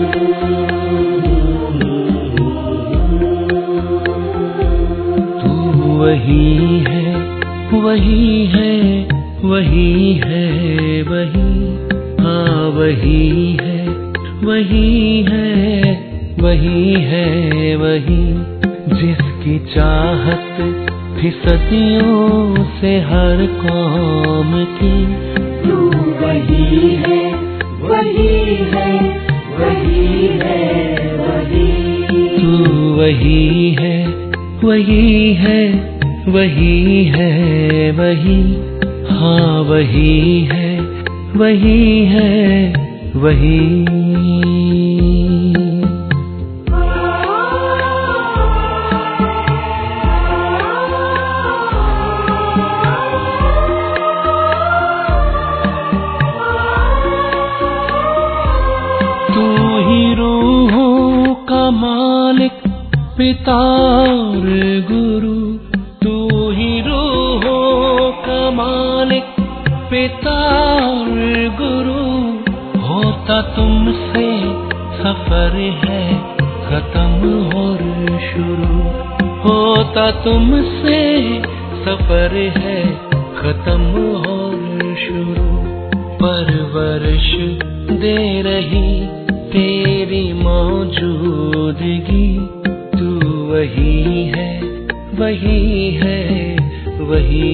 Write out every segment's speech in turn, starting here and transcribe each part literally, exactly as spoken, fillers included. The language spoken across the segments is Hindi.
वही है, वही है, वही है, वही, हाँ वही है, वही है, वही है, वही जिसकी चाहत थी सदियों से हर कौम की। तू वही है, वही है, वही है, वही। तू वही है, वही है, वही है, वही, हाँ वही है, वही है, वही। तू ही रूहों का मालिक, पिता और गुरु, तू ही रूहों का मालिक, पिता और गुरु। होता तुमसे सफर है खत्म और शुरू, होता तुमसे सफर है खत्म और शुरू। परवरिश दे रही तेरी मौजूदगी। तू वही है, वही है, वही।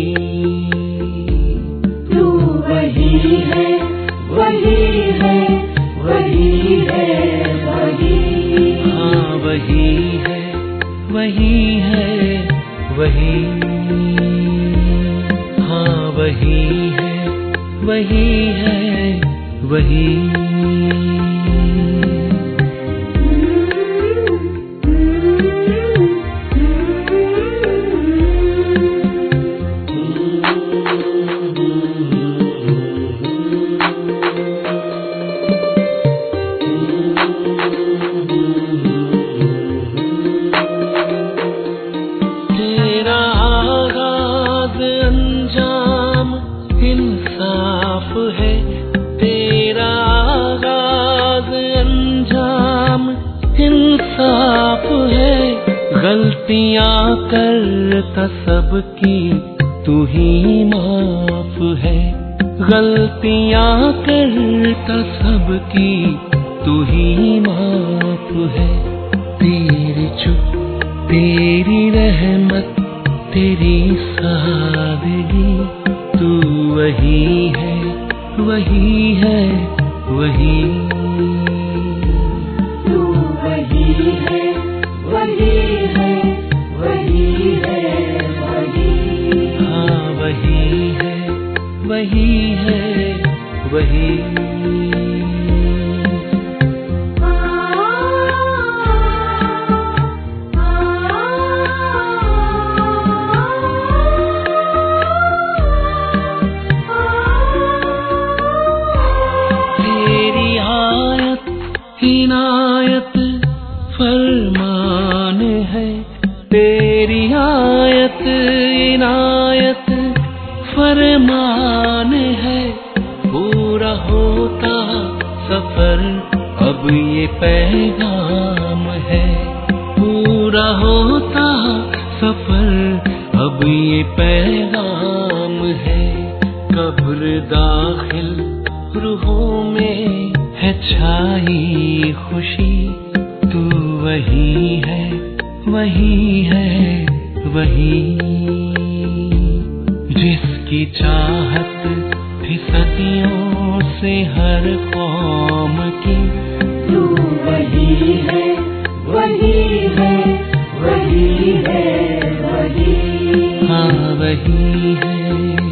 तू वही है, वही है, वही है, वही। हाँ वही है, वही है, वही। हाँ वही है, वही है, वही। इंसाफ है तेरा आगाज, अंजाम इंसाफ है। गलतियां करता सबकी तू ही माफ है, गलतियां करता सबकी तू ही माफ है। तेरी चुप तेरी रहमत तेरी सादगी, तू वही है, वही है, वही। तू वही है, वही है, वही है, वही। हाँ वही है, वही है, वही। इनायत फरमान है तेरी आयत, इनायत फरमान है। पूरा होता सफर अब ये पैगाम है, पूरा होता सफर अब ये पैगाम है। कब्र दाखिल रूहों में है छाई खुशी, तू वही है, वही है, वही। जिसकी चाहत थी सदियों से हर कौम की। तू वही है, वही है, वही है, वही। हाँ वही है,